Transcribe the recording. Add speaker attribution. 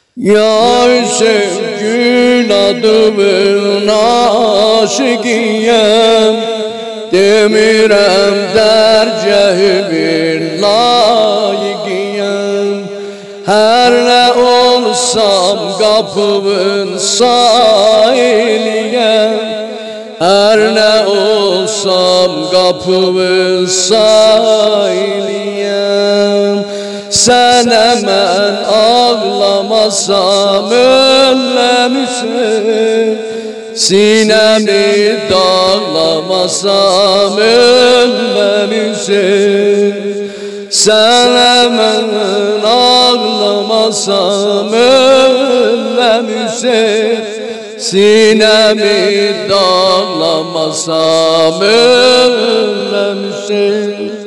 Speaker 1: Ya Hüseyin adımın aşıkıyım, demirəm dərcəhi bir layıqıyım. Hər nə olsam qapımın sahiliyəm, hər nə olsam qapımın sahiliyəm. Sənə mən ağlamasam ölməmişəm, sinəmi dağlamasam ölməmişəm. Sənə mən ağlamasam ölməmişəm, sinəmi dağlamasam ölməmişəm.